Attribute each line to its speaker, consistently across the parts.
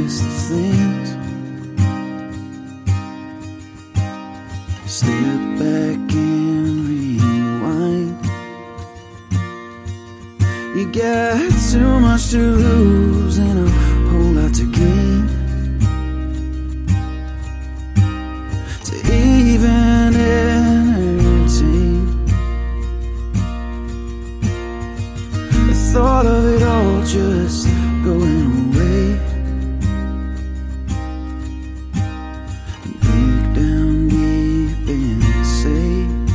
Speaker 1: list of things. Step back and rewind. You got too much to lose and a whole lot to gain, to even entertain the thought of it all just going away. Dig down deep and say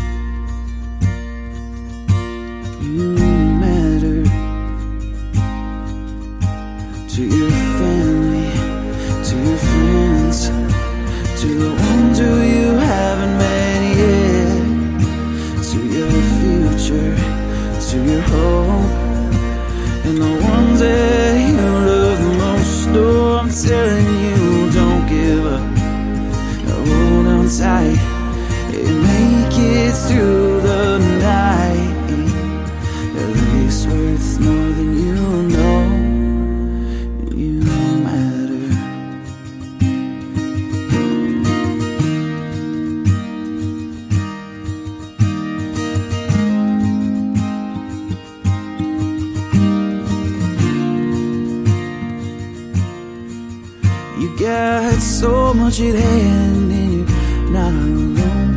Speaker 1: you matter to your family, to your friends, to the ones who you haven't met yet, to your future, to your hope, and the ones that you love the most. Oh, I'm telling you, don't give up. Hold on tight and make it through the night. At least worth more than you know. You matter. You got so much at hand and you're not alone.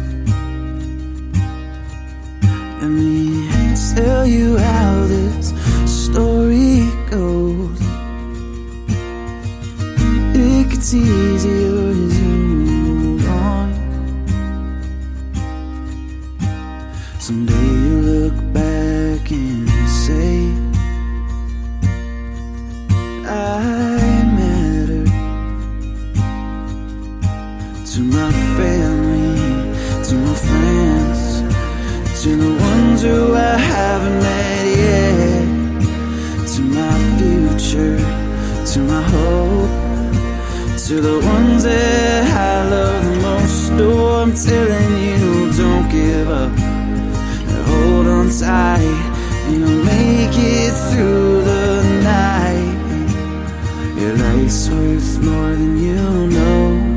Speaker 1: Let me tell you how this story goes. It gets easier as you move on. Someday you look back and say, I matter to my family, to my friends, to the ones who I haven't met yet, to my future, to my hope, to the ones that I love the most. Oh, I'm telling you, don't give up. Hold on tight and you'll make it through the night. Your life's worth more than you know.